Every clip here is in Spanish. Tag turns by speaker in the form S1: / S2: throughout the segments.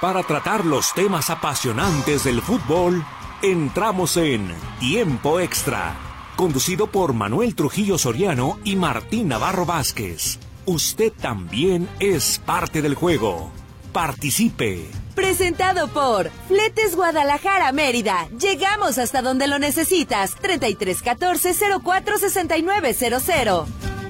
S1: Para tratar los temas apasionantes del fútbol, entramos en Tiempo Extra, conducido por Manuel Trujillo Soriano y Martín Navarro Vázquez. Usted también es parte del juego. Participe.
S2: Presentado por Fletes Guadalajara Mérida. Llegamos hasta donde lo necesitas. 3314-046900.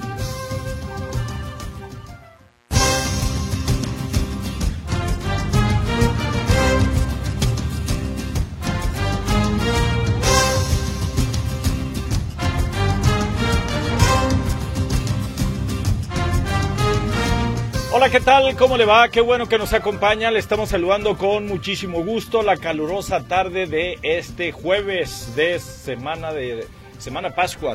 S3: Hola, ¿qué tal? ¿Cómo le va? Qué bueno que nos acompaña. Le estamos saludando con muchísimo gusto la calurosa tarde de este jueves de semana de Pascua.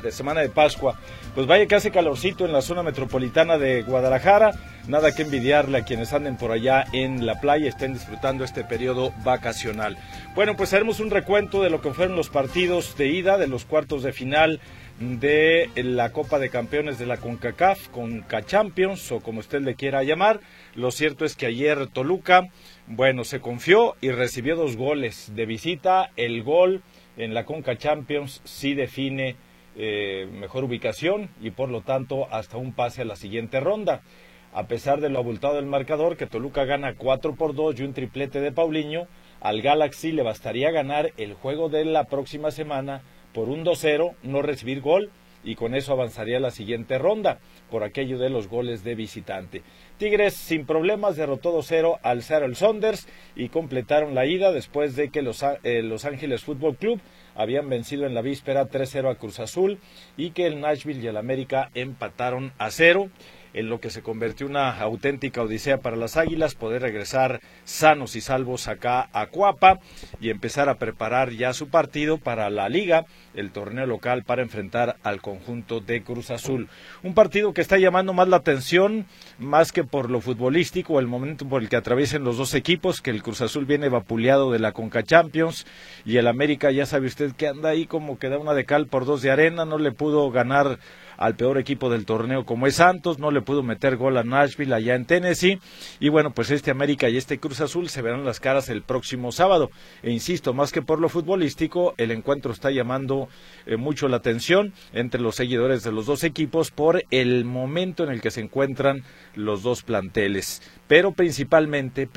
S3: Pues vaya que hace calorcito en la zona metropolitana de Guadalajara. Nada que envidiarle a quienes anden por allá en la playa, estén disfrutando este periodo vacacional. Bueno, pues haremos un recuento de lo que fueron los partidos de ida de los cuartos de final de la Copa de Campeones de la CONCACAF, CONCACHAMPIONS o como usted le quiera llamar. Lo cierto es que ayer Toluca, se confió y recibió 2 goles de visita. El gol en la CONCACHAMPIONS sí define mejor ubicación y por lo tanto hasta un pase a la siguiente ronda. A pesar de lo abultado del marcador, que Toluca gana 4-2 y un triplete de Paulinho, al Galaxy le bastaría ganar el juego de la próxima semana por un 2-0, no recibir gol, y con eso avanzaría a la siguiente ronda, por aquello de los goles de visitante. Tigres sin problemas derrotó 2-0 al Seattle Sounders y completaron la ida después de que Los Ángeles Fútbol Club habían vencido en la víspera 3-0 a Cruz Azul y que el Nashville y el América empataron a 0. En lo que se convirtió una auténtica odisea para las Águilas, poder regresar sanos y salvos acá a Cuapa y empezar a preparar ya su partido para la Liga, el torneo local, para enfrentar al conjunto de Cruz Azul. Un partido que está llamando más la atención, más que por lo futbolístico, el momento por el que atraviesen los dos equipos, que el Cruz Azul viene vapuleado de la CONCACHAMPIONS y el América, ya sabe usted que anda ahí como que da una de cal por 2 de arena, no le pudo ganar al peor equipo del torneo como es Santos, no le pudo meter gol a Nashville allá en Tennessee, y bueno, pues este América y este Cruz Azul se verán las caras el próximo sábado, e insisto, más que por lo futbolístico, el encuentro está llamando mucho la atención entre los seguidores de los dos equipos por el momento en el que se encuentran los dos planteles, pero principalmente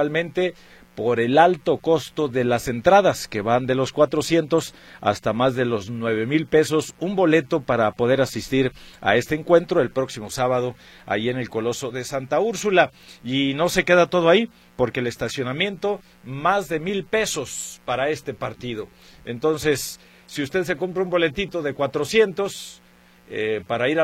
S3: por el alto costo de las entradas, que van de los 400 hasta más de los 9,000 pesos, un boleto para poder asistir a este encuentro el próximo sábado, ahí en el Coloso de Santa Úrsula. Y no se queda todo ahí, porque el estacionamiento, más de 1,000 pesos para este partido. Entonces, si usted se compra un boletito de 400 para ir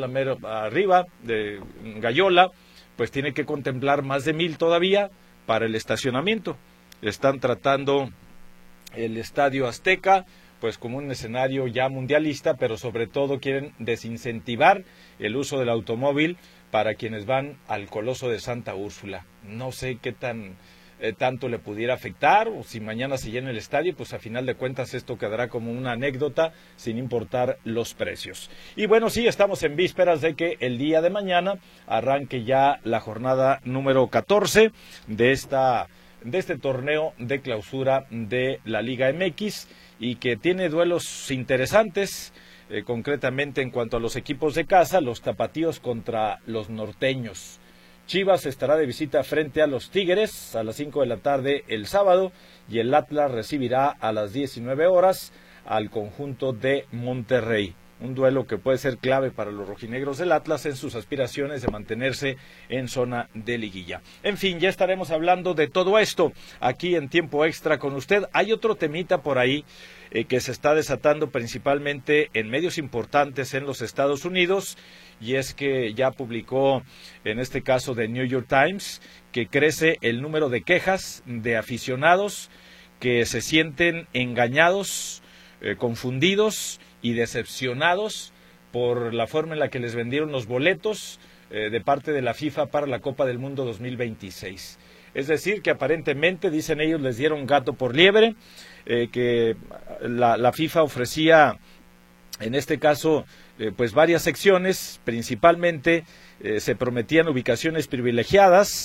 S3: arriba de Gallola, pues tiene que contemplar más de 1,000 todavía para el estacionamiento. Están tratando el Estadio Azteca pues como un escenario ya mundialista, pero sobre todo quieren desincentivar el uso del automóvil para quienes van al Coloso de Santa Úrsula. No sé qué tanto le pudiera afectar, o si mañana se llena el estadio, pues a final de cuentas esto quedará como una anécdota sin importar los precios. Y bueno, sí, estamos en vísperas de que el día de mañana arranque ya la jornada número 14 de este torneo de clausura de la Liga MX, y que tiene duelos interesantes, concretamente en cuanto a los equipos de casa, los tapatíos contra los norteños. Chivas estará de visita frente a los Tigres a las 5 de la tarde el sábado, y el Atlas recibirá a las 19 horas al conjunto de Monterrey. Un duelo que puede ser clave para los rojinegros del Atlas en sus aspiraciones de mantenerse en zona de liguilla. En fin, ya estaremos hablando de todo esto aquí en Tiempo Extra con usted. Hay otro temita por ahí que se está desatando principalmente en medios importantes en los Estados Unidos, y es que ya publicó, en este caso de New York Times, que crece el número de quejas de aficionados que se sienten engañados, confundidos y decepcionados por la forma en la que les vendieron los boletos de parte de la FIFA para la Copa del Mundo 2026. Es decir, que aparentemente, dicen ellos, les dieron gato por liebre, que la FIFA ofrecía, en este caso, pues varias secciones, principalmente se prometían ubicaciones privilegiadas,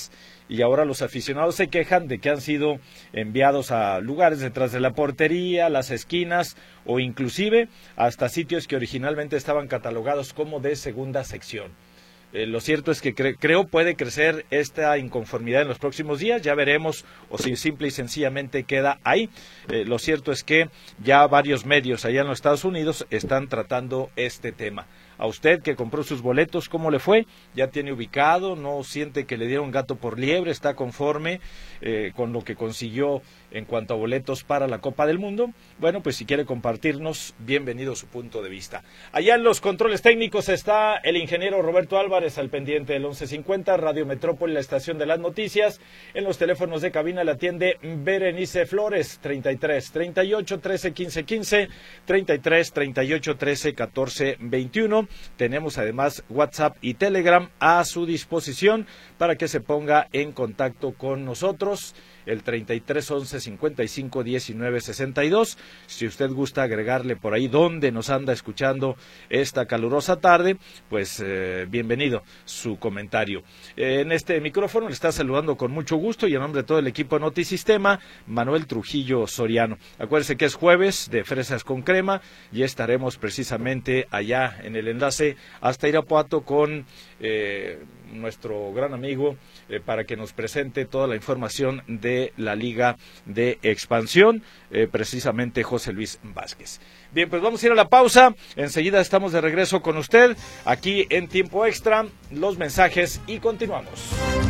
S3: y ahora los aficionados se quejan de que han sido enviados a lugares detrás de la portería, las esquinas o inclusive hasta sitios que originalmente estaban catalogados como de segunda sección. Lo cierto es que creo puede crecer esta inconformidad en los próximos días, ya veremos, o si simple y sencillamente queda ahí. Lo cierto es que ya varios medios allá en los Estados Unidos están tratando este tema. A usted que compró sus boletos, ¿cómo le fue? ¿Ya tiene ubicado? ¿No siente que le dieron gato por liebre? ¿Está conforme con lo que consiguió en cuanto a boletos para la Copa del Mundo? Bueno, pues si quiere compartirnos, bienvenido su punto de vista. Allá en los controles técnicos está el ingeniero Roberto Álvarez, al pendiente del 1150, Radio Metrópoli, la estación de las noticias. En los teléfonos de cabina la atiende Berenice Flores, 33 38 13 15 15, 33 38 13 14 21. Tenemos además WhatsApp y Telegram a su disposición para que se ponga en contacto con nosotros. El 33 11 55 19 62. Si usted gusta agregarle por ahí dónde nos anda escuchando esta calurosa tarde, pues bienvenido su comentario. En este micrófono le está saludando con mucho gusto y en nombre de todo el equipo de Notisistema, Manuel Trujillo Soriano. Acuérdese que es jueves de fresas con crema y estaremos precisamente allá en el enlace hasta Irapuato con nuestro gran amigo para que nos presente toda la información de la Liga de Expansión, precisamente José Luis Vázquez. Bien, pues vamos a ir a la pausa, enseguida estamos de regreso con usted aquí en Tiempo Extra, los mensajes y continuamos.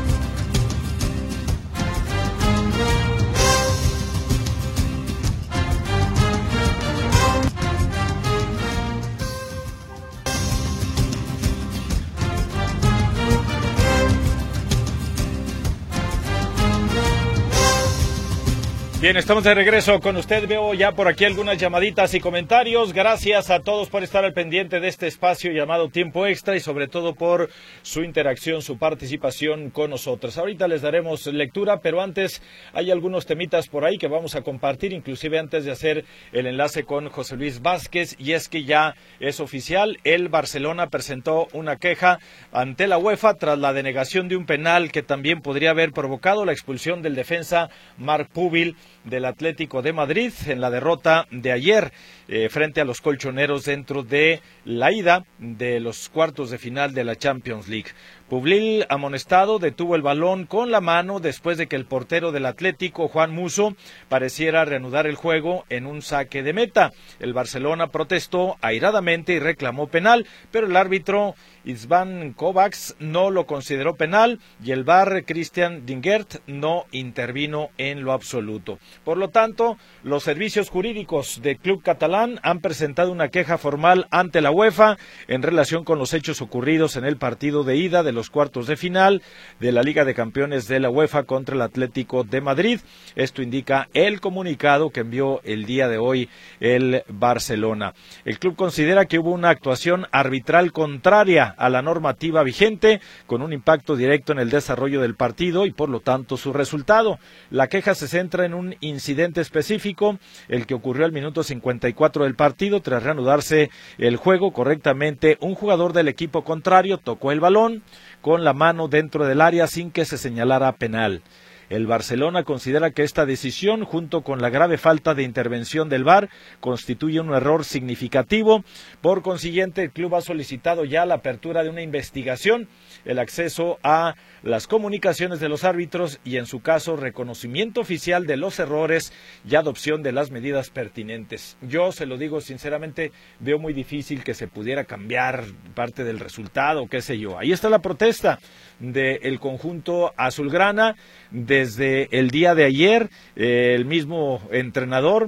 S3: Bien, estamos de regreso con usted. Veo ya por aquí algunas llamaditas y comentarios. Gracias a todos por estar al pendiente de este espacio llamado Tiempo Extra y sobre todo por su interacción, su participación con nosotros. Ahorita les daremos lectura, pero antes hay algunos temitas por ahí que vamos a compartir, inclusive antes de hacer el enlace con José Luis Vázquez, y es que ya es oficial, el Barcelona presentó una queja ante la UEFA tras la denegación de un penal que también podría haber provocado la expulsión del defensa Marc Pubil del Atlético de Madrid en la derrota de ayer frente a los colchoneros dentro de la ida de los cuartos de final de la Champions League. Pubil, amonestado, detuvo el balón con la mano después de que el portero del Atlético, Juan Musso, pareciera reanudar el juego en un saque de meta. El Barcelona protestó airadamente y reclamó penal, pero el árbitro István Kovacs no lo consideró penal y el VAR Christian Dingert no intervino en lo absoluto. Por lo tanto, los servicios jurídicos del club catalán han presentado una queja formal ante la UEFA en relación con los hechos ocurridos en el partido de ida de los cuartos de final de la Liga de Campeones de la UEFA contra el Atlético de Madrid. Esto indica el comunicado que envió el día de hoy el Barcelona. El club considera que hubo una actuación arbitral contraria a la normativa vigente, con un impacto directo en el desarrollo del partido y por lo tanto su resultado. La queja se centra en un incidente específico, el que ocurrió al minuto 54 del partido. Tras reanudarse el juego correctamente, un jugador del equipo contrario tocó el balón con la mano dentro del área sin que se señalara penal. El Barcelona considera que esta decisión, junto con la grave falta de intervención del VAR, constituye un error significativo. Por consiguiente, el club ha solicitado ya la apertura de una investigación, el acceso a las comunicaciones de los árbitros y, en su caso, reconocimiento oficial de los errores y adopción de las medidas pertinentes. Yo, se lo digo sinceramente, veo muy difícil que se pudiera cambiar parte del resultado, qué sé yo. Ahí está la protesta del conjunto azulgrana. Desde el día de ayer, el mismo entrenador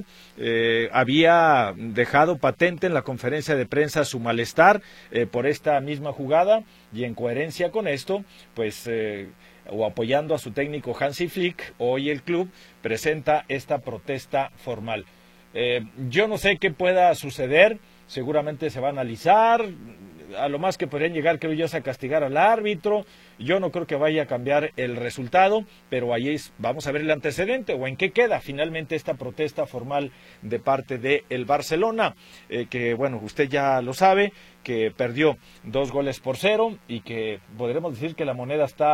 S3: había dejado patente en la conferencia de prensa su malestar por esta misma jugada, y en coherencia con esto, pues o apoyando a su técnico Hansi Flick, hoy el club presenta esta protesta formal. Yo no sé qué pueda suceder, seguramente se va a analizar, a lo más que podrían llegar, creo yo, es a castigar al árbitro. Yo no creo que vaya a cambiar el resultado, pero ahí vamos a ver el antecedente o en qué queda finalmente esta protesta formal de parte del Barcelona, que bueno, usted ya lo sabe, que perdió 2-0 y que podremos decir que la moneda está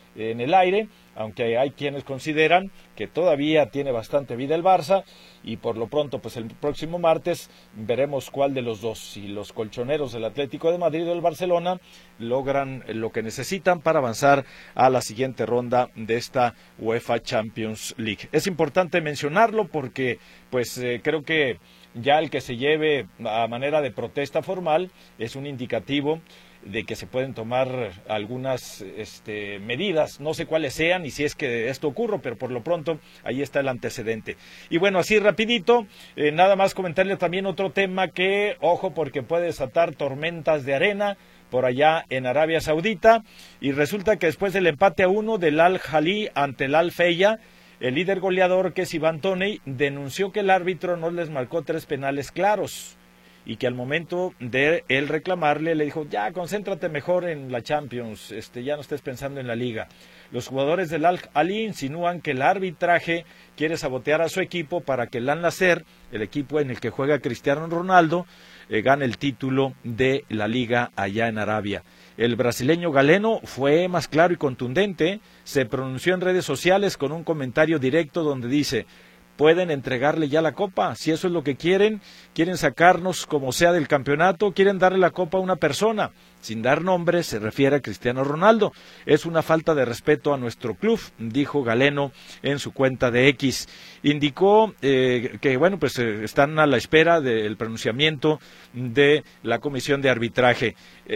S3: en el aire, aunque hay quienes consideran que todavía tiene bastante vida el Barça, y por lo pronto pues el próximo martes veremos cuál de los dos, si los colchoneros del Atlético de Madrid o el Barcelona logran lo que necesitan para avanzar a la siguiente ronda de esta UEFA Champions League. Es importante mencionarlo porque pues creo que ya el que se lleve a manera de protesta formal es un indicativo de que se pueden tomar algunas medidas, no sé cuáles sean y si es que esto ocurre, pero por lo pronto ahí está el antecedente. Y bueno, así rapidito, nada más comentarle también otro tema que, ojo, porque puede desatar tormentas de arena por allá en Arabia Saudita, y resulta que después del empate a 1 del Al-Ahly ante el Al-Feyha, el líder goleador, que es Iván Toney, denunció que el árbitro no les marcó 3 penales claros, y que al momento de él reclamarle le dijo, ya concéntrate mejor en la Champions, ya no estés pensando en la Liga. Los jugadores del Al-Ahly insinúan que el arbitraje quiere sabotear a su equipo para que el Al-Nassr, el equipo en el que juega Cristiano Ronaldo, gane el título de la Liga allá en Arabia. El brasileño Galeno fue más claro y contundente, se pronunció en redes sociales con un comentario directo donde dice: pueden entregarle ya la copa, si eso es lo que quieren sacarnos como sea del campeonato, quieren darle la copa a una persona, sin dar nombre, se refiere a Cristiano Ronaldo. Es una falta de respeto a nuestro club, dijo Galeno en su cuenta de X. Indicó que bueno, pues están a la espera del pronunciamiento de la comisión de arbitraje.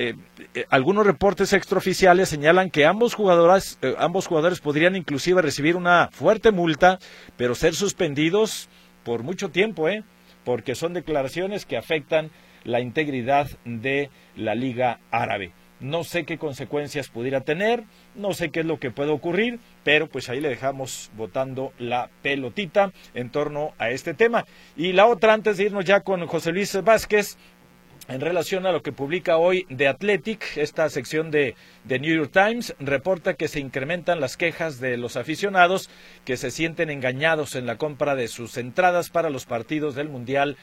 S3: Algunos reportes extraoficiales señalan que ambos jugadores podrían inclusive recibir una fuerte multa, pero ser suspendidos por mucho tiempo, porque son declaraciones que afectan la integridad de la Liga Árabe. No sé qué consecuencias pudiera tener, no sé qué es lo que puede ocurrir, pero pues ahí le dejamos botando la pelotita en torno a este tema. Y la otra, antes de irnos ya con José Luis Vázquez, en relación a lo que publica hoy The Athletic, esta sección de New York Times, reporta que se incrementan las quejas de los aficionados que se sienten engañados en la compra de sus entradas para los partidos del Mundial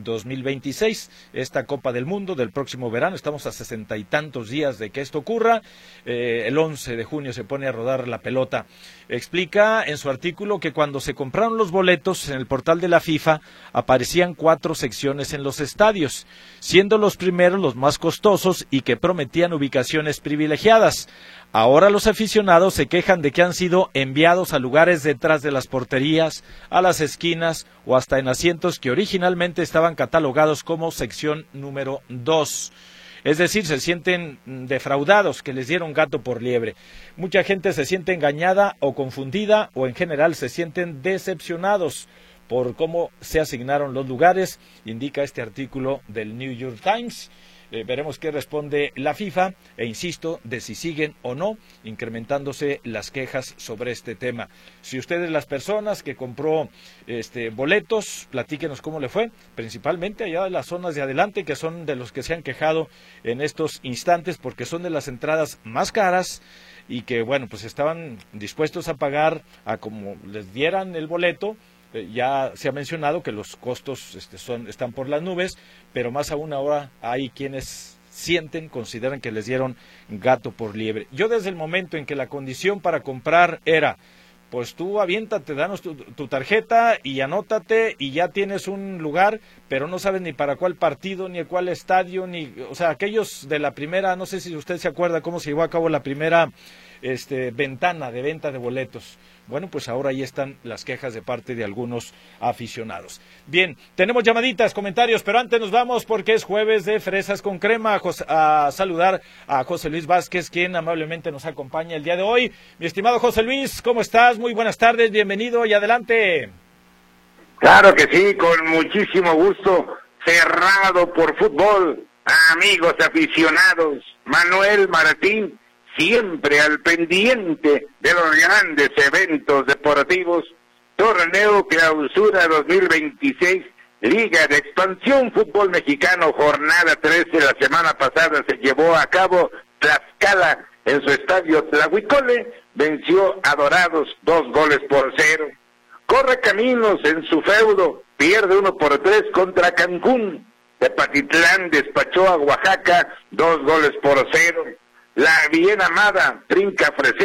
S3: 2026, esta Copa del Mundo del próximo verano. Estamos a 60 y tantos días de que esto ocurra. El 11 de junio se pone a rodar la pelota. Explica en su artículo que cuando se compraron los boletos en el portal de la FIFA aparecían 4 secciones en los estadios, siendo los primeros los más costosos y que prometían ubicaciones privilegiadas. Ahora los aficionados se quejan de que han sido enviados a lugares detrás de las porterías, a las esquinas o hasta en asientos que originalmente estaban catalogados como sección número 2. Es decir, se sienten defraudados, que les dieron gato por liebre. Mucha gente se siente engañada o confundida, o en general se sienten decepcionados por cómo se asignaron los lugares, indica este artículo del New York Times. Veremos qué responde la FIFA, e insisto, de si siguen o no incrementándose las quejas sobre este tema. Si ustedes, las personas que compró boletos, platíquenos cómo le fue, principalmente allá de las zonas de adelante, que son de los que se han quejado en estos instantes, porque son de las entradas más caras y que, bueno, pues estaban dispuestos a pagar a como les dieran el boleto. Ya se ha mencionado que los costos están por las nubes, pero más aún ahora hay quienes consideran que les dieron gato por liebre. Yo, desde el momento en que la condición para comprar era, pues tú aviéntate, danos tu tarjeta y anótate y ya tienes un lugar, pero no sabes ni para cuál partido, ni cuál estadio, o sea, aquellos de la primera, no sé si usted se acuerda cómo se llevó a cabo la primera ventana de venta de boletos. Bueno, pues ahora ahí están las quejas de parte de algunos aficionados. Bien, tenemos llamaditas, comentarios, pero antes nos vamos porque es jueves de Fresas con Crema. A saludar a José Luis Vázquez, quien amablemente nos acompaña el día de hoy. Mi estimado José Luis, ¿cómo estás? Muy buenas tardes, bienvenido y adelante.
S4: Claro que sí, con muchísimo gusto, cerrado por fútbol, amigos aficionados, Manuel Martín, siempre al pendiente de los grandes eventos deportivos. Torneo Clausura 2026, Liga de Expansión Fútbol Mexicano, jornada 13, la semana pasada se llevó a cabo. Tlaxcala, en su estadio Tlahuicole, venció a Dorados 2-0. Correcaminos, en su feudo, pierde 1-3 contra Cancún. Tepatitlán despachó a Oaxaca 2-0. La bien amada Trinca Fresera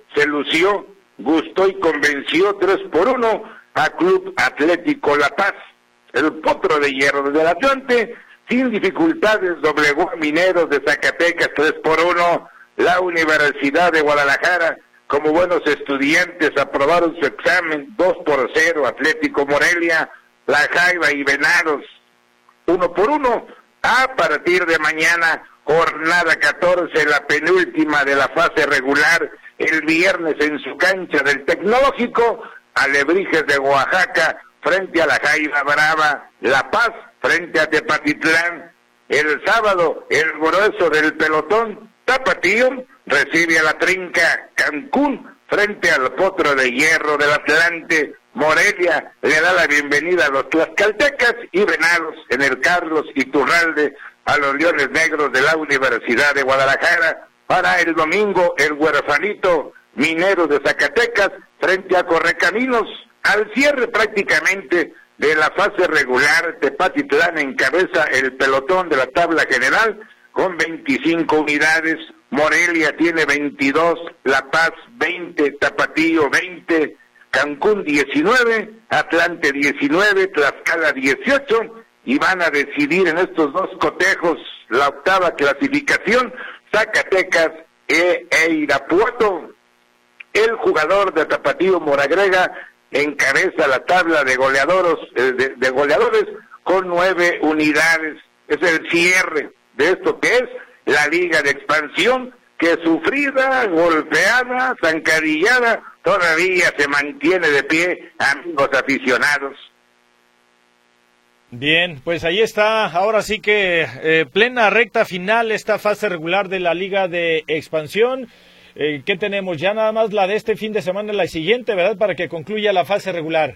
S4: se lució, gustó y convenció 3-1 a Club Atlético La Paz. El Potro de Hierro del Atlante, sin dificultades, doblegó a Mineros de Zacatecas 3-1. La Universidad de Guadalajara, como buenos estudiantes, aprobaron su examen 2-0. Atlético Morelia, La Jaiba y Venados 1-1. A partir de mañana, jornada 14, la penúltima de la fase regular, el viernes en su cancha del Tecnológico, Alebrijes de Oaxaca frente a La Jaiba Brava, La Paz frente a Tepatitlán. El sábado, el grueso del pelotón, Tapatío, recibe a la Trinca Cancún frente al Potro de Hierro del Atlante. Morelia le da la bienvenida a los tlaxcaltecas y Venados en el Carlos Iturralde a los Leones Negros de la Universidad de Guadalajara. Para el domingo, el huerfanito Minero de Zacatecas frente a Correcaminos. Al cierre prácticamente de la fase regular, Tepatitlán encabeza el pelotón de la tabla general con 25 unidades. Morelia tiene 22, La Paz 20, Tapatío 20, Cancún 19, Atlante 19, Tlaxcala 18, y van a decidir en estos dos cotejos la octava clasificación, Zacatecas e Irapuato. El jugador de Tapatío, Moragrega, encabeza la tabla de goleadores con 9 unidades. Es el cierre de esto que es la Liga de Expansión, que sufrida, golpeada, zancadillada, todavía se mantiene de pie, amigos aficionados.
S3: Bien, pues ahí está, ahora sí que plena recta final esta fase regular de la Liga de Expansión. ¿Qué tenemos? Ya nada más la de este fin de semana, la siguiente, ¿verdad? Para que concluya la fase regular.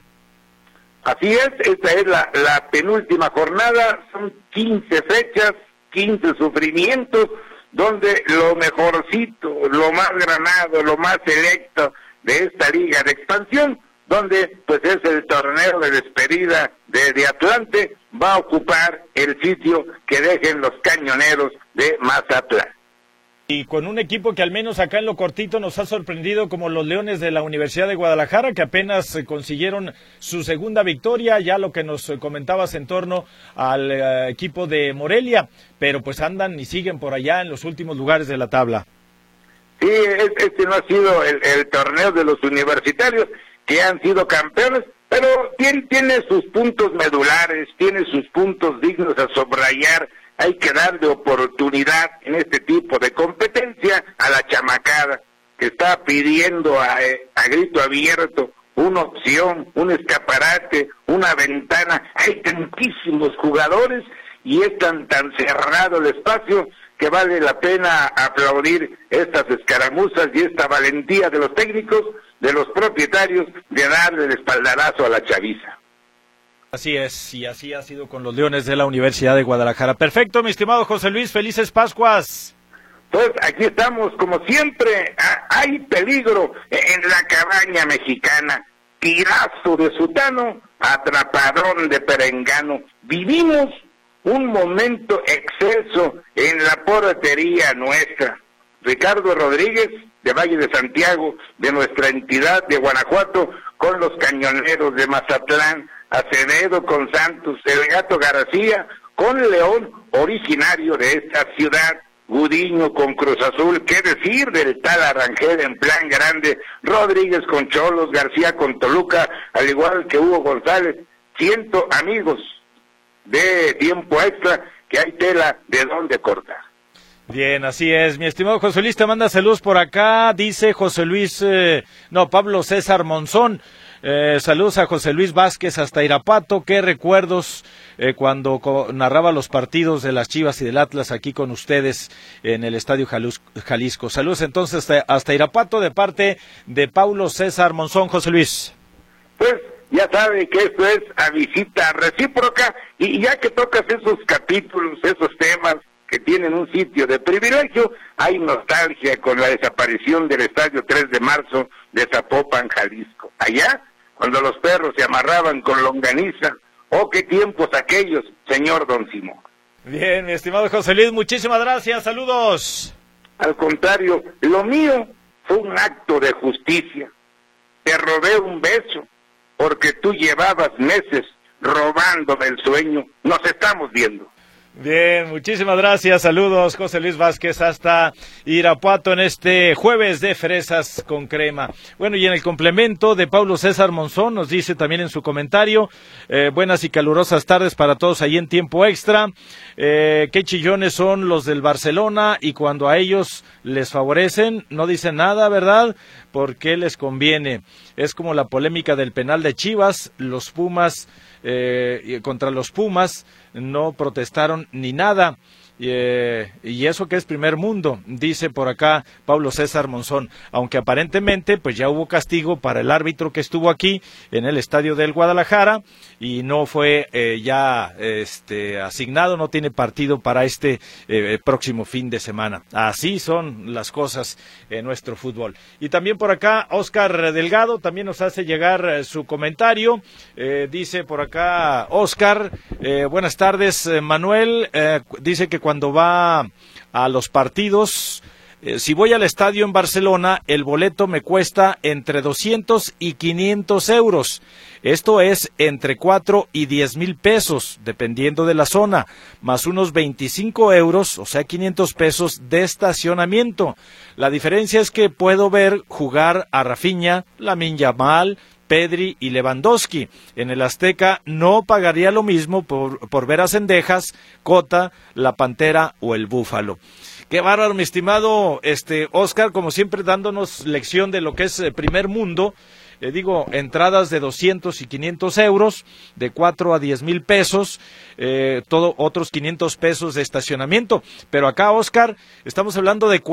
S4: Así es, esta es la penúltima jornada, son 15 fechas, 15 sufrimientos, donde lo mejorcito, lo más granado, lo más selecto de esta Liga de Expansión, donde pues es el torneo de despedida de Atlante, va a ocupar el sitio que dejen los Cañoneros de Mazatlán.
S3: Y con un equipo que al menos acá en lo cortito nos ha sorprendido, como los Leones de la Universidad de Guadalajara, que apenas consiguieron su segunda victoria, ya lo que nos comentabas en torno al equipo de Morelia, pero pues andan y siguen por allá en los últimos lugares de la tabla.
S4: Sí, este no ha sido el torneo de los universitarios, que han sido campeones, pero tiene sus puntos medulares, tiene sus puntos dignos a subrayar. Hay que darle oportunidad en este tipo de competencia a la chamacada, que está pidiendo a grito abierto una opción, un escaparate, una ventana. Hay tantísimos jugadores y es tan cerrado el espacio que vale la pena aplaudir estas escaramuzas y esta valentía de los técnicos, de los propietarios, de darle el espaldarazo a la chaviza.
S3: Así es, y así ha sido con los Leones de la Universidad de Guadalajara. Perfecto, mi estimado José Luis, felices Pascuas.
S4: Pues aquí estamos, como siempre. Hay peligro en la cabaña mexicana, tirazo de sutano, atrapadón de perengano. Vivimos un momento excelso en la portería nuestra. Ricardo Rodríguez, de Valle de Santiago, de nuestra entidad de Guanajuato, con los Cañoneros de Mazatlán, Acevedo con Santos, el Gato García con León, originario de esta ciudad, Gudiño con Cruz Azul, qué decir del tal Arrangel en plan grande, Rodríguez con Cholos, García con Toluca, al igual que Hugo González. Siento, amigos de Tiempo Extra, que hay tela de dónde cortar.
S3: Bien, así es. Mi estimado José Luis, te manda saludos por acá, dice José Luis, Pablo César Monzón. Saludos a José Luis Vázquez hasta Irapuato. Qué recuerdos cuando narraba los partidos de las Chivas y del Atlas aquí con ustedes en el Estadio Jalisco. Saludos entonces hasta Irapuato de parte de Paulo César Monzón. José Luis.
S4: Pues ya sabe que esto es a visita recíproca, y ya que tocas esos capítulos, esos temas que tienen un sitio de privilegio, hay nostalgia con la desaparición del Estadio 3 de Marzo de Zapopan, Jalisco. Allá, cuando los perros se amarraban con longaniza. ¡Oh, qué tiempos aquellos, señor Don Simón!
S3: Bien, mi estimado José Luis, muchísimas gracias, saludos.
S4: Al contrario, lo mío fue un acto de justicia. Te robé un beso porque tú llevabas meses robándome el sueño. Nos estamos viendo.
S3: Bien, muchísimas gracias, saludos José Luis Vázquez hasta Irapuato en este jueves de fresas con crema. Bueno, y en el complemento de Pablo César Monzón nos dice también en su comentario, buenas y calurosas tardes para todos ahí en tiempo extra, qué chillones son los del Barcelona y cuando a ellos les favorecen no dicen nada, ¿verdad? Porque les conviene. Es como la polémica del penal de Chivas, los Pumas, contra los Pumas no protestaron ni nada, y eso que es primer mundo, dice por acá Pablo César Monzón, aunque aparentemente pues ya hubo castigo para el árbitro que estuvo aquí en el estadio del Guadalajara y no fue ya asignado, no tiene partido para este próximo fin de semana. Así son las cosas en nuestro fútbol. Y también por acá Oscar Delgado también nos hace llegar su comentario, dice por acá Oscar, buenas tardes Manuel, dice que cuando va a los partidos, si voy al estadio en Barcelona, el boleto me cuesta entre 200 y 500 euros. Esto es entre 4 y 10 mil pesos, dependiendo de la zona, más unos 25 euros, o sea 500 pesos de estacionamiento. La diferencia es que puedo ver jugar a Rafinha, Lamine Yamal, Pedri y Lewandowski. En el Azteca no pagaría lo mismo por ver a Cendejas, Cota, la Pantera o el Búfalo. Qué bárbaro, mi estimado Oscar, como siempre dándonos lección de lo que es primer mundo. Entradas de 200 y 500 euros, de 4 a 10 mil pesos, otros 500 pesos de estacionamiento. Pero acá, Oscar, estamos hablando de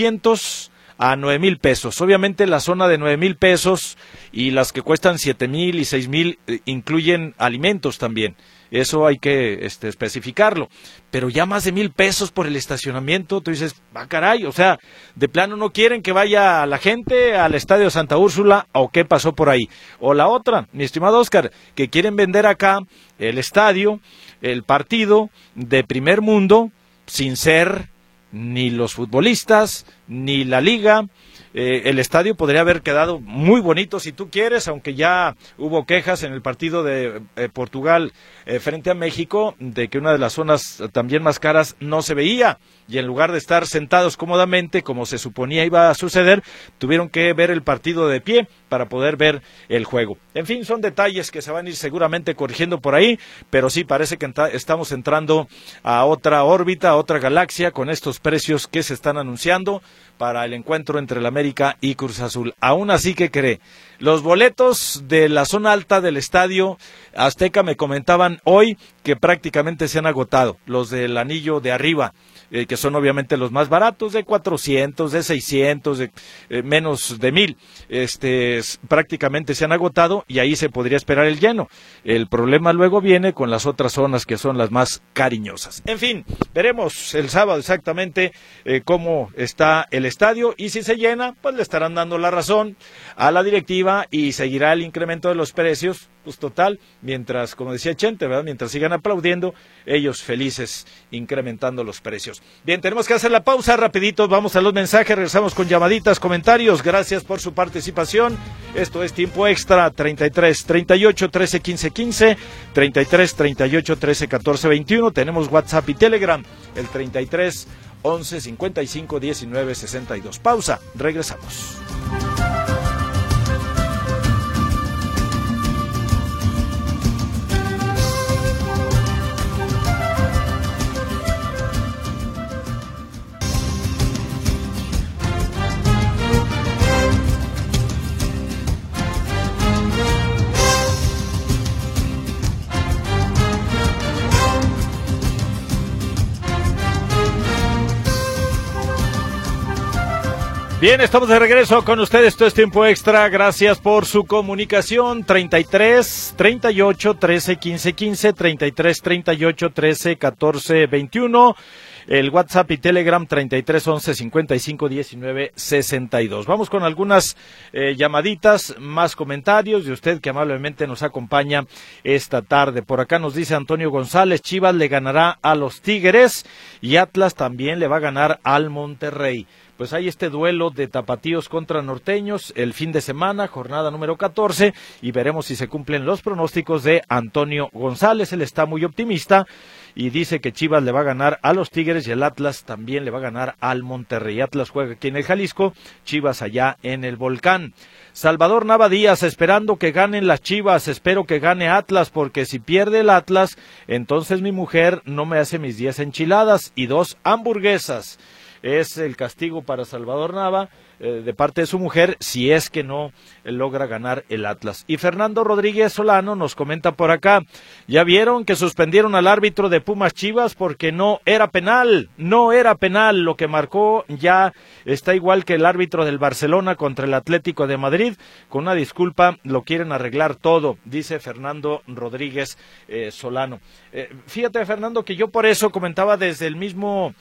S3: 400 a 9 mil pesos. Obviamente la zona de 9 mil pesos y las que cuestan 7 mil y 6 mil incluyen alimentos también. Eso hay que especificarlo. Pero ya más de 1,000 pesos por el estacionamiento, tú dices, caray, o sea, de plano no quieren que vaya la gente al estadio Santa Úrsula, o qué pasó por ahí. O la otra, mi estimado Oscar, que quieren vender acá el estadio, el partido de primer mundo, sin ser ni los futbolistas, ni la liga. El estadio podría haber quedado muy bonito si tú quieres, aunque ya hubo quejas en el partido de Portugal frente a México, de que una de las zonas también más caras no se veía, y en lugar de estar sentados cómodamente, como se suponía iba a suceder, tuvieron que ver el partido de pie para poder ver el juego. En fin, son detalles que se van a ir seguramente corrigiendo por ahí, pero sí parece que estamos entrando a otra órbita, a otra galaxia, con estos precios que se están anunciando para el encuentro entre el América y Cruz Azul. Aún así, ¿qué cree? Los boletos de la zona alta del estadio Azteca me comentaban hoy que prácticamente se han agotado, los del anillo de arriba, que son obviamente los más baratos, de 400, de 600, de menos de 1,000, prácticamente se han agotado y ahí se podría esperar el lleno. El problema luego viene con las otras zonas que son las más cariñosas. En fin, veremos el sábado exactamente cómo está el estadio, y si se llena, pues le estarán dando la razón a la directiva y seguirá el incremento de los precios, pues total, mientras, como decía Chente, ¿verdad?, mientras sigan aplaudiendo, ellos felices incrementando los precios. Bien, tenemos que hacer la pausa rapidito, vamos a los mensajes, regresamos con llamaditas, comentarios, gracias por su participación. Esto es Tiempo Extra, 33 38 13 15 15, 33 38 13 14 21, tenemos WhatsApp y Telegram, el 33 11 55 19 62. Pausa, regresamos. Bien, estamos de regreso con ustedes, esto es Tiempo Extra, gracias por su comunicación, 33 38 13 15 15, 33 38 13 14 21, el WhatsApp y Telegram 33 11 55 19 62. Vamos con algunas llamaditas, más comentarios de usted que amablemente nos acompaña esta tarde. Por acá nos dice Antonio González, Chivas le ganará a los Tigres y Atlas también le va a ganar al Monterrey. pues hay este duelo de tapatíos contra norteños el fin de semana, jornada número 14, y veremos si se cumplen los pronósticos de Antonio González. Él está muy optimista y dice que Chivas le va a ganar a los Tigres y el Atlas también le va a ganar al Monterrey. Atlas juega aquí en el Jalisco, Chivas allá en el Volcán. Salvador Nava Díaz, esperando que ganen las Chivas, espero que gane Atlas, porque si pierde el Atlas, entonces mi mujer no me hace mis 10 enchiladas y 2 hamburguesas. Es el castigo para Salvador Nava de parte de su mujer si es que no logra ganar el Atlas. Y Fernando Rodríguez Solano nos comenta por acá, ya vieron que suspendieron al árbitro de Pumas Chivas porque no era penal, lo que marcó ya está igual que el árbitro del Barcelona contra el Atlético de Madrid, con una disculpa lo quieren arreglar todo, dice Fernando Rodríguez Solano. Fíjate, Fernando, que yo por eso comentaba desde el mismo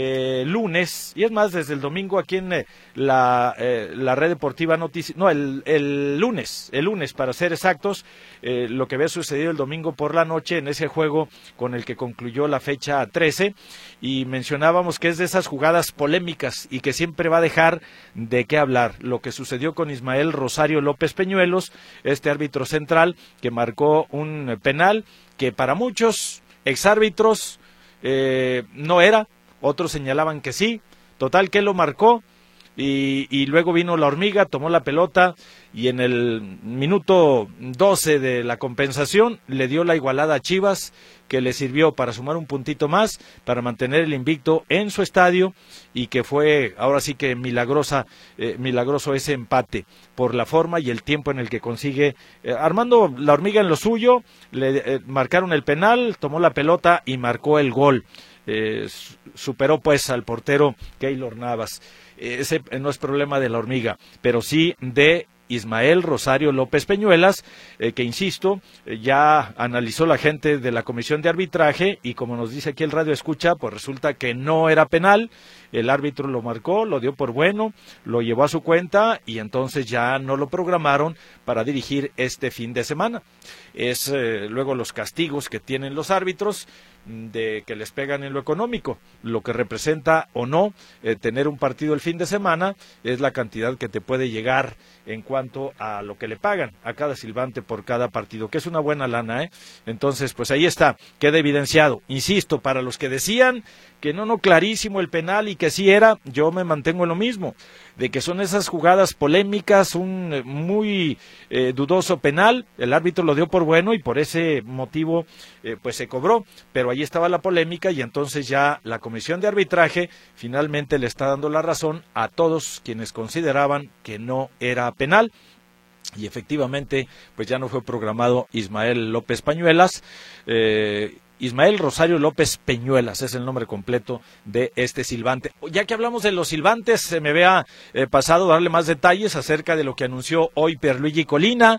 S3: lunes, y es más, desde el domingo aquí en la red deportiva Noticias, no, el lunes para ser exactos, lo que había sucedido el domingo por la noche en ese juego con el que concluyó la fecha 13, y mencionábamos que es de esas jugadas polémicas y que siempre va a dejar de qué hablar, lo que sucedió con Ismael Rosario López Peñuelos, este árbitro central que marcó un penal que para muchos exárbitros no era, otros señalaban que sí, total que lo marcó, y luego vino la hormiga, tomó la pelota y en el minuto 12 de la compensación le dio la igualada a Chivas, que le sirvió para sumar un puntito más, para mantener el invicto en su estadio, y que fue ahora sí que milagroso ese empate por la forma y el tiempo en el que consigue, Armando la hormiga en lo suyo, le marcaron el penal, tomó la pelota y marcó el gol. Superó pues al portero Keylor Navas. Ese no es problema de la hormiga, pero sí de Ismael Rosario López Peñuelas, que insisto, ya analizó la gente de la comisión de arbitraje, y como nos dice aquí el Radio Escucha, pues resulta que no era penal, el árbitro lo marcó, lo dio por bueno, lo llevó a su cuenta y entonces ya no lo programaron para dirigir este fin de semana. Es luego los castigos que tienen los árbitros, de que les pegan en lo económico, lo que representa o no tener un partido el fin de semana es la cantidad que te puede llegar en cuanto a lo que le pagan a cada silbante por cada partido, que es una buena lana, Entonces, pues ahí está, queda evidenciado. Insisto, para los que decían que no, clarísimo el penal y que sí era, yo me mantengo en lo mismo, de que son esas jugadas polémicas, un muy dudoso penal, el árbitro lo dio por bueno y por ese motivo pues se cobró, pero ahí estaba la polémica, y entonces ya la comisión de arbitraje finalmente le está dando la razón a todos quienes consideraban que no era penal. Y efectivamente, pues ya no fue programado Ismael López Peñuelas, Ismael Rosario López Peñuelas es el nombre completo de este silbante. Ya que hablamos de los silbantes, se me había pasado darle más detalles acerca de lo que anunció hoy Pierluigi Colina.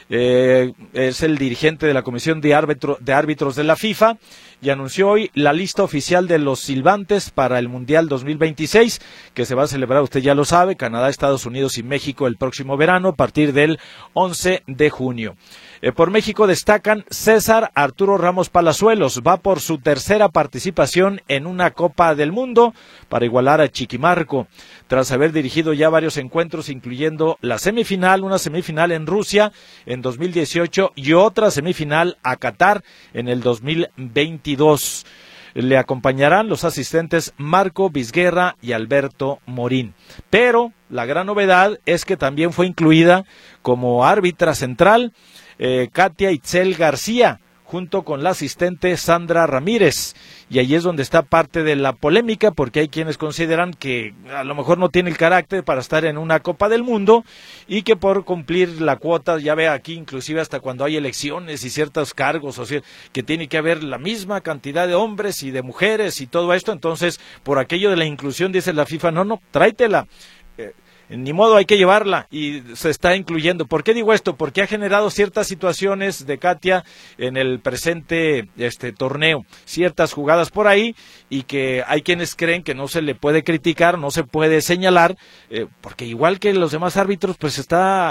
S3: Es el dirigente de la Comisión de Árbitros de la FIFA, y anunció hoy la lista oficial de los silbantes para el Mundial 2026, que se va a celebrar, usted ya lo sabe, Canadá, Estados Unidos y México el próximo verano, a partir del 11 de junio. Por México destacan César Arturo Ramos Palazuelos, va por su tercera participación en una Copa del Mundo para igualar a Chiquimarco, tras haber dirigido ya varios encuentros, incluyendo la semifinal, una semifinal en Rusia en 2018 y otra semifinal a Qatar en el 2022. Le acompañarán los asistentes Marco Vizguerra y Alberto Morín. Pero la gran novedad es que también fue incluida como árbitra central Katia Itzel García, junto con la asistente Sandra Ramírez, y ahí es donde está parte de la polémica, porque hay quienes consideran que a lo mejor no tiene el carácter para estar en una Copa del Mundo, y que por cumplir la cuota, ya ve aquí inclusive hasta cuando hay elecciones y ciertos cargos, o sea, que tiene que haber la misma cantidad de hombres y de mujeres y todo esto, entonces por aquello de la inclusión dice la FIFA, no, tráetela. Ni modo, hay que llevarla, y se está incluyendo. ¿Por qué digo esto? Porque ha generado ciertas situaciones de Katia en el presente torneo, ciertas jugadas por ahí, y que hay quienes creen que no se le puede criticar, no se puede señalar, porque igual que los demás árbitros, pues está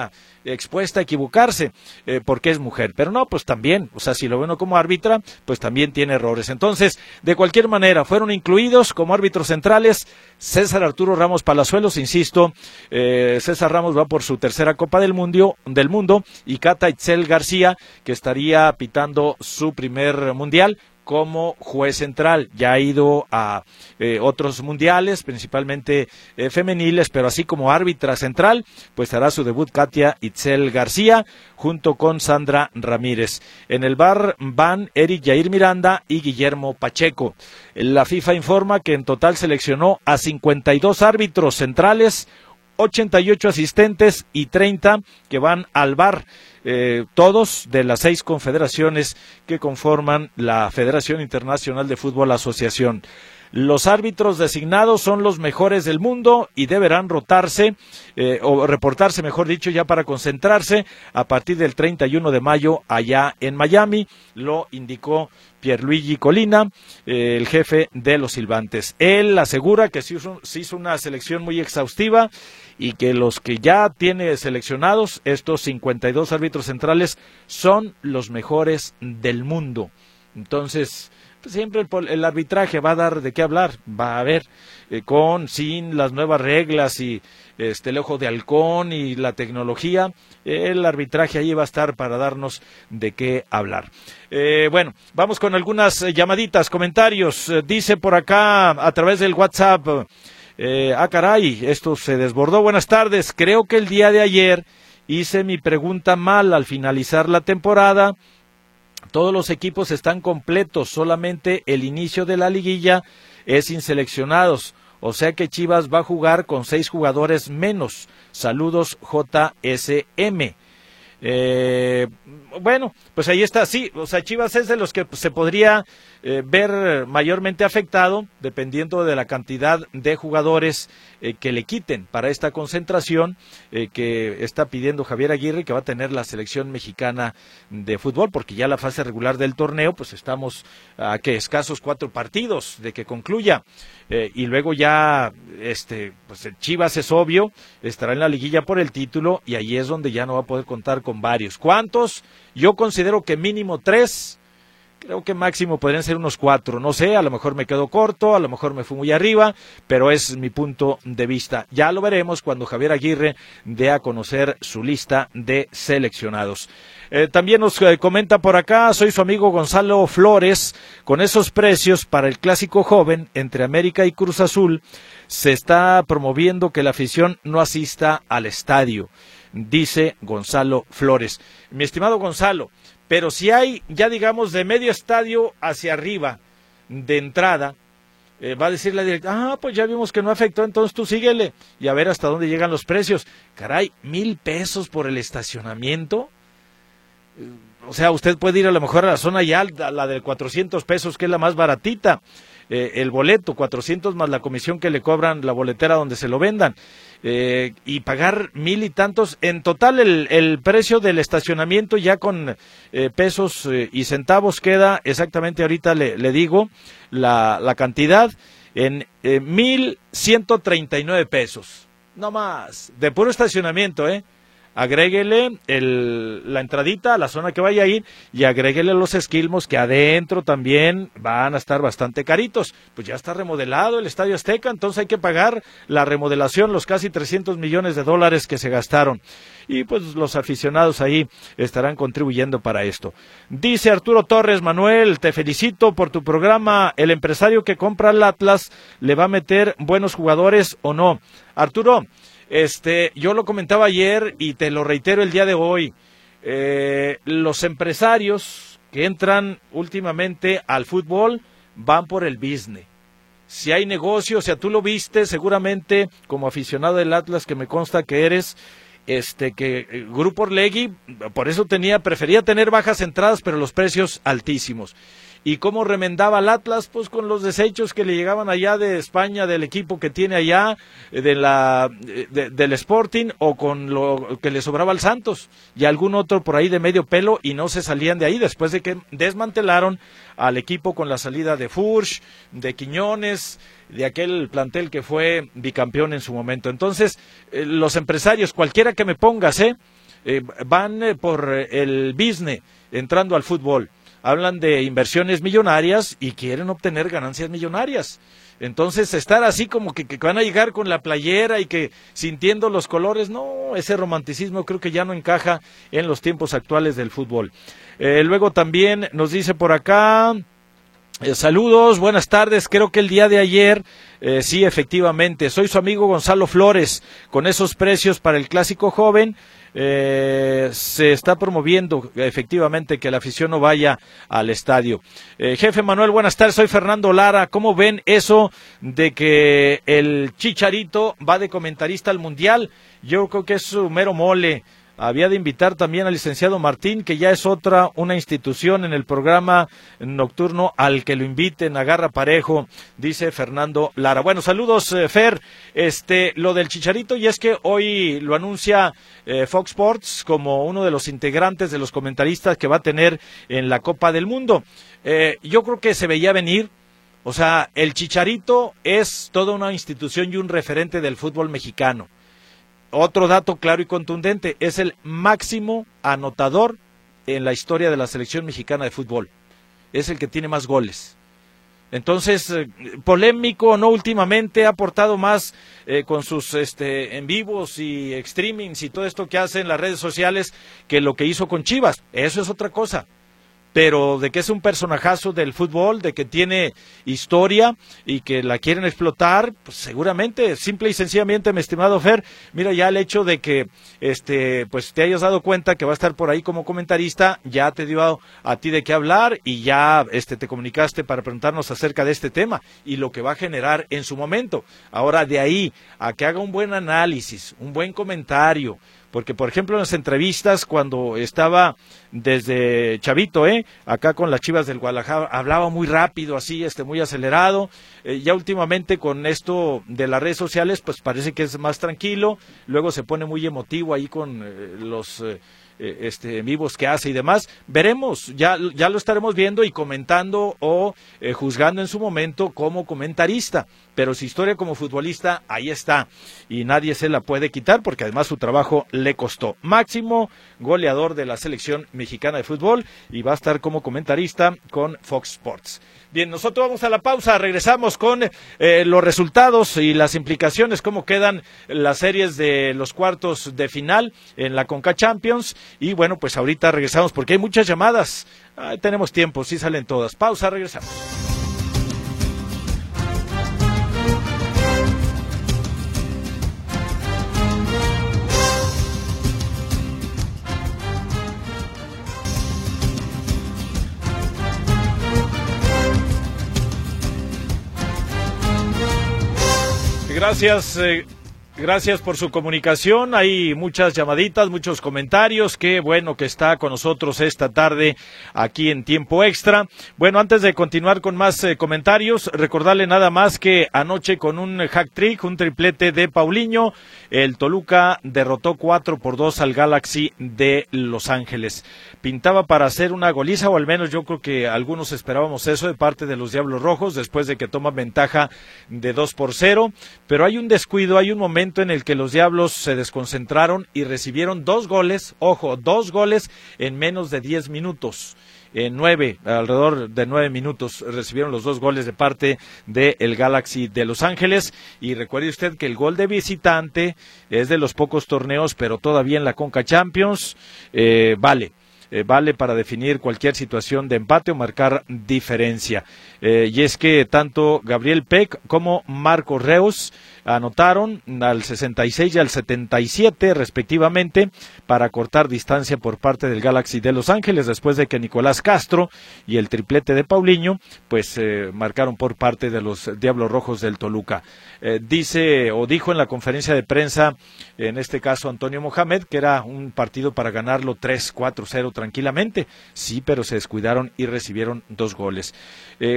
S3: expuesta a equivocarse, porque es mujer. Pero no, pues también, o sea, si lo ve uno como árbitra, pues también tiene errores. Entonces, de cualquier manera, fueron incluidos como árbitros centrales César Arturo Ramos Palazuelos, insisto, César Ramos va por su tercera Copa del Mundo, y Cata Itzel García, que estaría pitando su primer mundial como juez central. Ya ha ido a otros mundiales, principalmente femeniles, pero así como árbitra central, pues hará su debut Katia Itzel García, junto con Sandra Ramírez. En el VAR van Eric Jair Miranda y Guillermo Pacheco. La FIFA informa que en total seleccionó a 52 árbitros centrales, 88 asistentes y 30 que van al VAR. Todos de las 6 confederaciones que conforman la Federación Internacional de Fútbol Asociación. Los árbitros designados son los mejores del mundo y deberán rotarse, o reportarse, mejor dicho, ya para concentrarse a partir del 31 de mayo allá en Miami, lo indicó Pierluigi Colina, el jefe de los silbantes. Él asegura que se hizo una selección muy exhaustiva y que los que ya tiene seleccionados, estos 52 árbitros centrales, son los mejores del mundo. Entonces, siempre el arbitraje va a dar de qué hablar, va a haber, sin las nuevas reglas y el ojo de halcón y la tecnología, el arbitraje ahí va a estar para darnos de qué hablar. Bueno, vamos con algunas llamaditas, comentarios. Dice por acá a través del WhatsApp, caray, esto se desbordó. Buenas tardes, creo que el día de ayer hice mi pregunta mal al finalizar la temporada. Todos los equipos están completos, solamente el inicio de la liguilla es sin seleccionados, o sea que Chivas va a jugar con 6 jugadores menos. Saludos, JSM. Bueno, pues ahí está, sí, o sea, Chivas es de los que se podría ver mayormente afectado, dependiendo de la cantidad de jugadores que le quiten para esta concentración que está pidiendo Javier Aguirre, que va a tener la selección mexicana de fútbol, porque ya la fase regular del torneo, pues estamos a escasos 4 partidos de que concluya, y luego ya, pues Chivas es obvio, estará en la liguilla por el título, y ahí es donde ya no va a poder contar con varios. ¿Cuántos? Yo considero que mínimo 3, creo que máximo podrían ser unos 4, no sé, a lo mejor me quedo corto, a lo mejor me fui muy arriba, pero es mi punto de vista. Ya lo veremos cuando Javier Aguirre dé a conocer su lista de seleccionados. También nos comenta por acá, soy su amigo Gonzalo Flores, con esos precios para el clásico joven entre América y Cruz Azul, se está promoviendo que la afición no asista al estadio, dice Gonzalo Flores. Mi estimado Gonzalo, pero si hay, ya digamos, de medio estadio hacia arriba, de entrada, va a decir la directa, pues ya vimos que no afectó, entonces tú síguele, y a ver hasta dónde llegan los precios. Caray, 1,000 pesos por el estacionamiento. O sea, usted puede ir a lo mejor a la zona ya alta, la de 400 pesos, que es la más baratita, el boleto, 400 más la comisión que le cobran la boletera donde se lo vendan, y pagar 1,000 y tantos. En total el precio del estacionamiento ya con pesos y centavos queda exactamente, ahorita le digo la cantidad, en 1,139 pesos, no más, de puro estacionamiento, agréguele la entradita a la zona que vaya a ir y agréguele los esquilmos que adentro también van a estar bastante caritos. Pues ya está remodelado el Estadio Azteca, entonces hay que pagar la remodelación, los casi $300 millones que se gastaron. Y pues los aficionados ahí estarán contribuyendo para esto. Dice Arturo Torres, Manuel, te felicito por tu programa. ¿El empresario que compra el Atlas le va a meter buenos jugadores o no? Arturo, yo lo comentaba ayer y te lo reitero el día de hoy. Los empresarios que entran últimamente al fútbol van por el business. Si hay negocio, o sea, tú lo viste seguramente como aficionado del Atlas, que me consta que eres, que el Grupo Orlegui, por eso prefería tener bajas entradas, pero los precios altísimos. ¿Y cómo remendaba al Atlas? Pues con los desechos que le llegaban allá de España, del equipo que tiene allá, del Sporting, o con lo que le sobraba al Santos, y algún otro por ahí de medio pelo, y no se salían de ahí, después de que desmantelaron al equipo con la salida de Furch, de Quiñones, de aquel plantel que fue bicampeón en su momento. Entonces, los empresarios, cualquiera que me pongas, van por el business entrando al fútbol. Hablan de inversiones millonarias y quieren obtener ganancias millonarias. Entonces, estar así como que van a llegar con la playera y que sintiendo los colores, no, ese romanticismo creo que ya no encaja en los tiempos actuales del fútbol. Luego también nos dice por acá, saludos, buenas tardes, creo que el día de ayer, sí, efectivamente, soy su amigo Gonzalo Flores, con esos precios para el clásico joven, se está promoviendo efectivamente que la afición no vaya al estadio. Jefe Manuel, buenas tardes, soy Fernando Lara. ¿Cómo ven eso de que el Chicharito va de comentarista al Mundial? Yo creo que es su mero mole. Había de invitar también al licenciado Martín, que ya es una institución en el programa nocturno, al que lo inviten, agarra parejo, dice Fernando Lara. Bueno, saludos, Fer. Lo del Chicharito, y es que hoy lo anuncia Fox Sports como uno de los integrantes de los comentaristas que va a tener en la Copa del Mundo. Yo creo que se veía venir. O sea, el Chicharito es toda una institución y un referente del fútbol mexicano. Otro dato claro y contundente, es el máximo anotador en la historia de la selección mexicana de fútbol. Es el que tiene más goles. Entonces, polémico o no, últimamente ha aportado más con sus en vivos y streamings y todo esto que hace en las redes sociales que lo que hizo con Chivas. Eso es otra cosa. Pero de que es un personajazo del fútbol, de que tiene historia y que la quieren explotar, pues seguramente, simple y sencillamente, mi estimado Fer, mira, ya el hecho de que pues te hayas dado cuenta que va a estar por ahí como comentarista, ya te dio a ti de qué hablar y ya te comunicaste para preguntarnos acerca de este tema y lo que va a generar en su momento. Ahora, de ahí a que haga un buen análisis, un buen comentario, porque por ejemplo en las entrevistas cuando estaba desde chavito, acá con las Chivas del Guadalajara, hablaba muy rápido, así, muy acelerado, ya últimamente con esto de las redes sociales, pues parece que es más tranquilo, luego se pone muy emotivo ahí con los en vivos que hace y demás. Veremos, ya lo estaremos viendo y comentando o juzgando en su momento como comentarista, pero su historia como futbolista ahí está y nadie se la puede quitar porque además su trabajo le costó. Máximo goleador de la selección mexicana de fútbol y va a estar como comentarista con Fox Sports. Bien, nosotros vamos a la pausa, regresamos con los resultados y las implicaciones, cómo quedan las series de los cuartos de final en la Conca Champions. Y bueno, pues ahorita regresamos porque hay muchas llamadas. Tenemos tiempo, sí salen todas. Pausa, regresamos. Gracias por su comunicación, hay muchas llamaditas, muchos comentarios, qué bueno que está con nosotros esta tarde aquí en Tiempo Extra. Bueno, antes de continuar con más comentarios, recordarle nada más que anoche con un hat-trick, un triplete de Paulinho, el Toluca derrotó 4-2 al Galaxy de Los Ángeles. Pintaba para hacer una goliza, o al menos yo creo que algunos esperábamos eso de parte de los Diablos Rojos, después de que toman ventaja de 2-0, pero hay un descuido, hay un momento en el que los Diablos se desconcentraron y recibieron 2 goles, ojo, 2 goles en menos de 10 minutos. Alrededor de 9 minutos recibieron los 2 goles de parte del Galaxy de Los Ángeles. Y recuerde usted que el gol de visitante es de los pocos torneos, pero todavía en la Conca Champions vale para definir cualquier situación de empate o marcar diferencia. Y es que tanto Gabriel Peck como Marco Reus anotaron al 66 y al 77 respectivamente para cortar distancia por parte del Galaxy de Los Ángeles, después de que Nicolás Castro y el triplete de Paulinho pues marcaron por parte de los Diablos Rojos del Toluca. Dijo en la conferencia de prensa, en este caso Antonio Mohamed, que era un partido para ganarlo 3-4-0 tranquilamente. Sí, pero se descuidaron y recibieron 2 goles.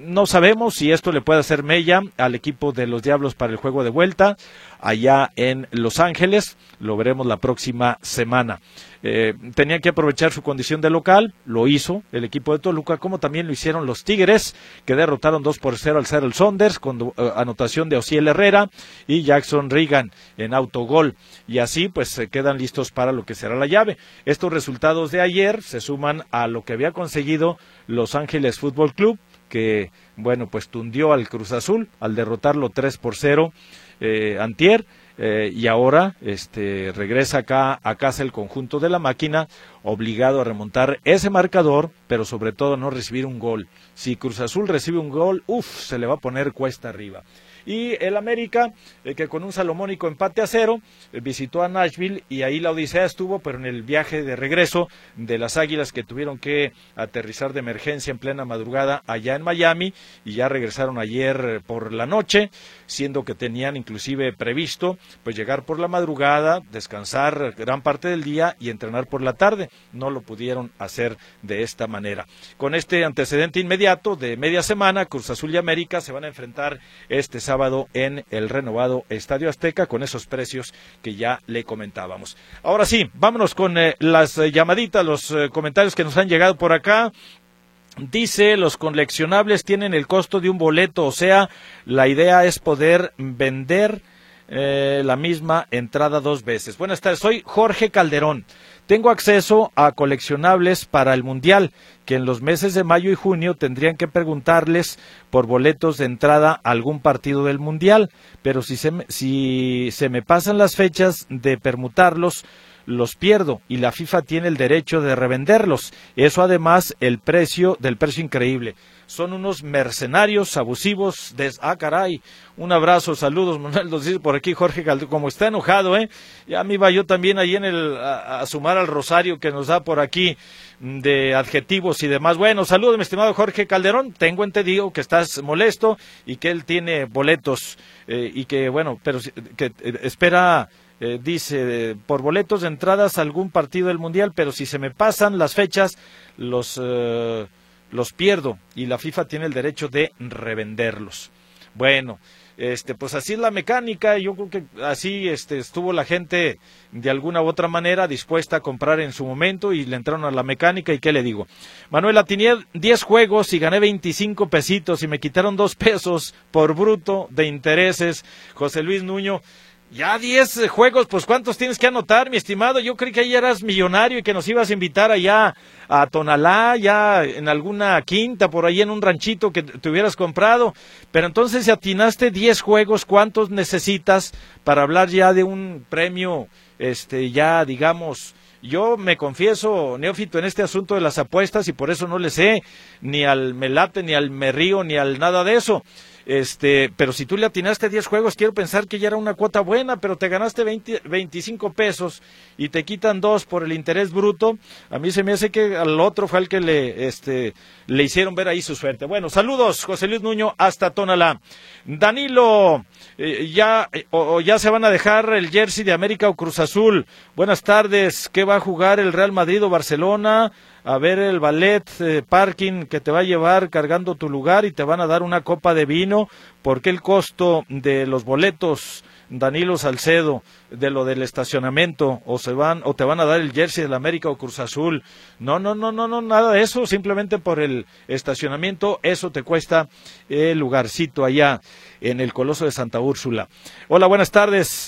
S3: no sabemos si esto le puede hacer mella al equipo de los Diablos para el juego de vuelta allá en Los Ángeles. Lo veremos la próxima semana. Tenía que aprovechar su condición de local, lo hizo el equipo de Toluca, como también lo hicieron los Tigres, que derrotaron 2-0 al Seattle Sounders, con anotación de Osiel Herrera y Jackson Reagan en autogol, y así pues se quedan listos para lo que será la llave. Estos resultados de ayer se suman a lo que había conseguido Los Ángeles Fútbol Club, que bueno, pues tundió al Cruz Azul al derrotarlo 3-0 antier. Y ahora regresa acá a casa el conjunto de la máquina, obligado a remontar ese marcador, pero sobre todo no recibir un gol. Si Cruz Azul recibe un gol, se le va a poner cuesta arriba. Y el América, que con un salomónico empate a 0, visitó a Nashville, y ahí la odisea estuvo, pero en el viaje de regreso de las Águilas, que tuvieron que aterrizar de emergencia en plena madrugada allá en Miami, y ya regresaron ayer por la noche, siendo que tenían inclusive previsto pues llegar por la madrugada, descansar gran parte del día y entrenar por la tarde. No lo pudieron hacer de esta manera. Con este antecedente inmediato de media semana, Cruz Azul y América se van a enfrentar este sábado en el renovado Estadio Azteca, con esos precios que ya le comentábamos. Ahora sí, vámonos con las llamaditas, los comentarios que nos han llegado por acá. Dice, los coleccionables tienen el costo de un boleto, o sea, la idea es poder vender la misma entrada 2 veces. Buenas tardes, soy Jorge Calderón. Tengo acceso a coleccionables para el Mundial, que en los meses de mayo y junio tendrían que preguntarles por boletos de entrada a algún partido del Mundial, pero si se me pasan las fechas de permutarlos, los pierdo, y la FIFA tiene el derecho de revenderlos. Eso además del precio increíble. Son unos mercenarios abusivos. Caray, un abrazo, saludos, Manuel, nos dice por aquí Jorge Calderón, como está enojado, ya me iba yo también ahí a sumar al rosario que nos da por aquí de adjetivos y demás. Bueno, saludos, mi estimado Jorge Calderón, tengo entendido que estás molesto y que él tiene boletos, y que bueno, pero que espera... dice, por boletos de entradas a algún partido del Mundial, pero si se me pasan las fechas, los pierdo, y la FIFA tiene el derecho de revenderlos. Bueno, pues así es la mecánica. Yo creo que así estuvo la gente de alguna u otra manera dispuesta a comprar en su momento, y le entraron a la mecánica. ¿Y qué le digo? Manuel, atiné 10 juegos y gané 25 pesitos y me quitaron 2 pesos por bruto de intereses. José Luis Nuño, ya 10 juegos, pues ¿cuántos tienes que anotar, mi estimado? Yo creí que ahí eras millonario y que nos ibas a invitar allá a Tonalá, ya en alguna quinta, por ahí en un ranchito que te hubieras comprado. Pero entonces, si atinaste 10 juegos, ¿cuántos necesitas para hablar ya de un premio, ya digamos... Yo me confieso neófito en este asunto de las apuestas, y por eso no le sé ni al melate, ni al merrío, ni al nada de eso. Pero si tú le atinaste 10 juegos, quiero pensar que ya era una cuota buena, pero te ganaste 25 pesos y te quitan 2 por el interés bruto. A mí se me hace que al otro fue el que le hicieron ver ahí su suerte. Bueno, saludos, José Luis Nuño, hasta Tonalá. Danilo, ya se van a dejar el jersey de América o Cruz Azul. Buenas tardes, ¿qué va a jugar el Real Madrid o Barcelona? A ver el ballet parking que te va a llevar cargando tu lugar, y te van a dar una copa de vino. ¿Por qué el costo de los boletos, Danilo Salcedo, de lo del estacionamiento? O te van a dar el jersey del América o Cruz Azul. No, nada de eso, simplemente por el estacionamiento. Eso te cuesta el lugarcito allá en el Coloso de Santa Úrsula. Hola, buenas tardes.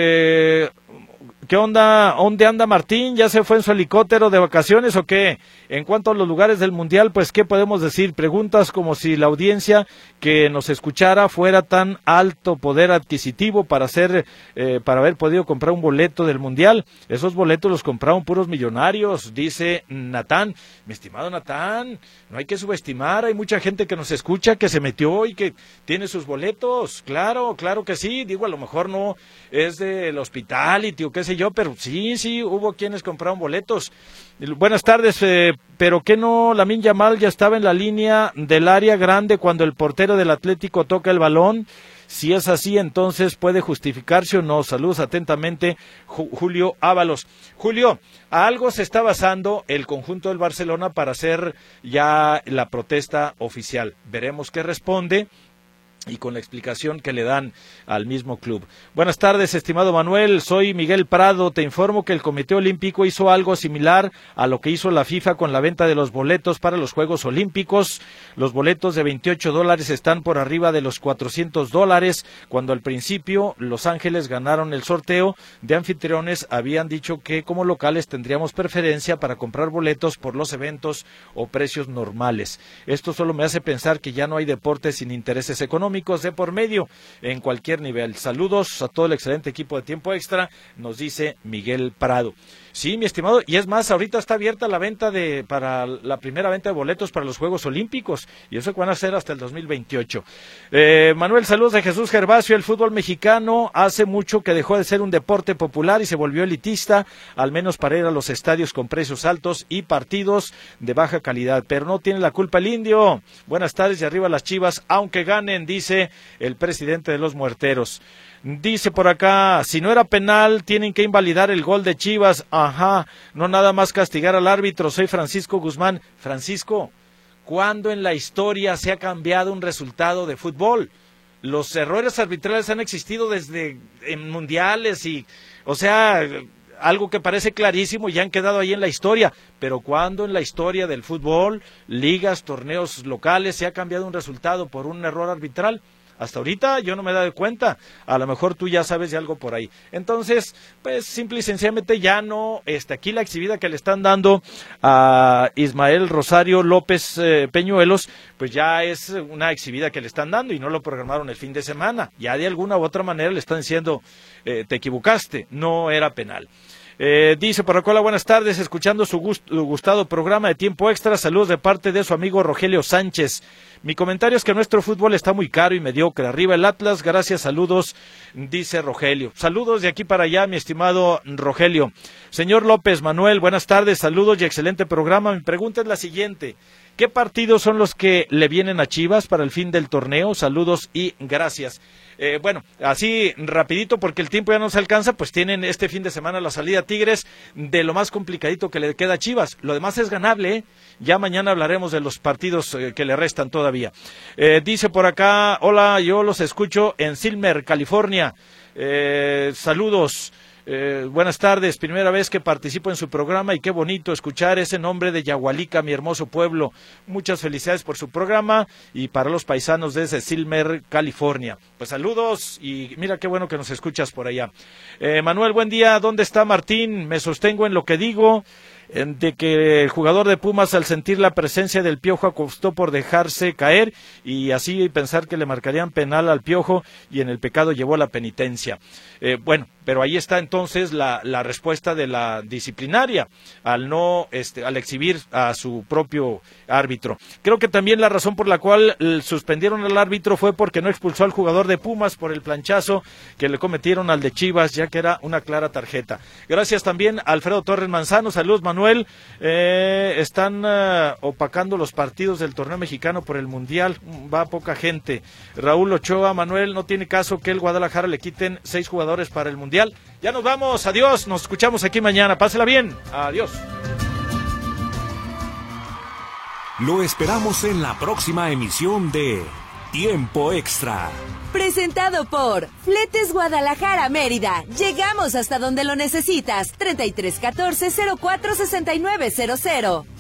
S3: ¿Qué onda? ¿Dónde anda Martín? ¿Ya se fue en su helicóptero de vacaciones o qué? En cuanto a los lugares del Mundial, pues ¿qué podemos decir? Preguntas como si la audiencia que nos escuchara fuera tan alto poder adquisitivo para haber podido comprar un boleto del Mundial. Esos boletos los compraron puros millonarios, dice Natán. Mi estimado Natán, no hay que subestimar, hay mucha gente que nos escucha, que se metió y que tiene sus boletos. Claro que sí, digo, a lo mejor no es del Hospitality o qué sé yo, pero sí, hubo quienes compraron boletos. Buenas tardes, pero ¿qué no? Lamine Yamal ya estaba en la línea del área grande cuando el portero del Atlético toca el balón. Si es así, entonces puede justificarse o no. Saludos atentamente, Julio Ábalos. Julio, a algo se está basando el conjunto del Barcelona para hacer ya la protesta oficial. Veremos qué responde y con la explicación que le dan al mismo club. Buenas tardes, estimado Manuel, soy Miguel Prado, te informo que el Comité Olímpico hizo algo similar a lo que hizo la FIFA con la venta de los boletos para los Juegos Olímpicos. Los boletos de $28 están por arriba de los $400, cuando al principio Los Ángeles ganaron el sorteo de anfitriones, habían dicho que como locales tendríamos preferencia para comprar boletos por los eventos o precios normales. Esto solo me hace pensar que ya no hay deportes sin intereses económicos de por medio en cualquier nivel. Saludos a todo el excelente equipo de Tiempo Extra, nos dice Miguel Prado. Sí, mi estimado, y es más, ahorita está abierta la venta para la primera venta de boletos para los Juegos Olímpicos, y eso que van a ser hasta el 2028. Manuel, saludos de Jesús Gervasio. El fútbol mexicano hace mucho que dejó de ser un deporte popular y se volvió elitista, al menos para ir a los estadios con precios altos y partidos de baja calidad, pero no tiene la culpa el indio. Buenas tardes y arriba las Chivas, aunque ganen, dice el presidente de los Muerteros. Dice por acá, si no era penal, tienen que invalidar el gol de Chivas. Ajá, no nada más castigar al árbitro. Soy Francisco Guzmán. Francisco, ¿cuándo en la historia se ha cambiado un resultado de fútbol? Los errores arbitrales han existido desde en mundiales y, o sea, algo que parece clarísimo y han quedado ahí en la historia. Pero ¿cuándo en la historia del fútbol, ligas, torneos locales, se ha cambiado un resultado por un error arbitral? Hasta ahorita yo no me he dado cuenta, a lo mejor tú ya sabes de algo por ahí. Entonces, pues simple y sencillamente ya no, aquí la exhibida que le están dando a Ismael Rosario López Peñuelos, pues ya es una exhibida que le están dando y no lo programaron el fin de semana. Ya de alguna u otra manera le están diciendo, te equivocaste, no era penal. Dice por acá, hola, buenas tardes, escuchando su gustado programa de Tiempo Extra, saludos de parte de su amigo Rogelio Sánchez. Mi comentario es que nuestro fútbol está muy caro y mediocre, arriba el Atlas, gracias, saludos, dice Rogelio. Saludos de aquí para allá, mi estimado Rogelio. Señor López Manuel, buenas tardes, saludos y excelente programa. Mi pregunta es la siguiente, ¿qué partidos son los que le vienen a Chivas para el fin del torneo? Saludos y gracias. Bueno, así rapidito porque el tiempo ya no se alcanza, pues tienen este fin de semana la salida a Tigres, de lo más complicadito que le queda a Chivas. Lo demás es ganable, ¿eh? Ya mañana hablaremos de los partidos que le restan todavía. Dice por acá, hola, yo los escucho en Silmer, California. Saludos. Buenas tardes, primera vez que participo en su programa y qué bonito escuchar ese nombre de Yahualica, mi hermoso pueblo. Muchas felicidades por su programa y para los paisanos desde Silmer, California. Pues saludos y mira qué bueno que nos escuchas por allá. Manuel, buen día, ¿dónde está Martín? Me sostengo en lo que digo, de que el jugador de Pumas al sentir la presencia del Piojo acostó por dejarse caer y así pensar que le marcarían penal al Piojo y en el pecado llevó la penitencia. Bueno, pero ahí está entonces la respuesta de la disciplinaria al no al exhibir a su propio árbitro. Creo que también la razón por la cual suspendieron al árbitro fue porque no expulsó al jugador de Pumas por el planchazo que le cometieron al de Chivas, ya que era una clara tarjeta. Gracias también a Alfredo Torres Manzano, saludos Manuel. Están opacando los partidos del torneo mexicano por el Mundial, va poca gente. Raúl Ochoa, Manuel, no tiene caso que el Guadalajara le quiten 6 jugadores para el Mundial. Ya nos vamos, adiós, nos escuchamos aquí mañana, pásela bien, adiós.
S1: Lo esperamos en la próxima emisión de Tiempo Extra.
S2: Presentado por Fletes Guadalajara Mérida. Llegamos hasta donde lo necesitas. 3314-046900.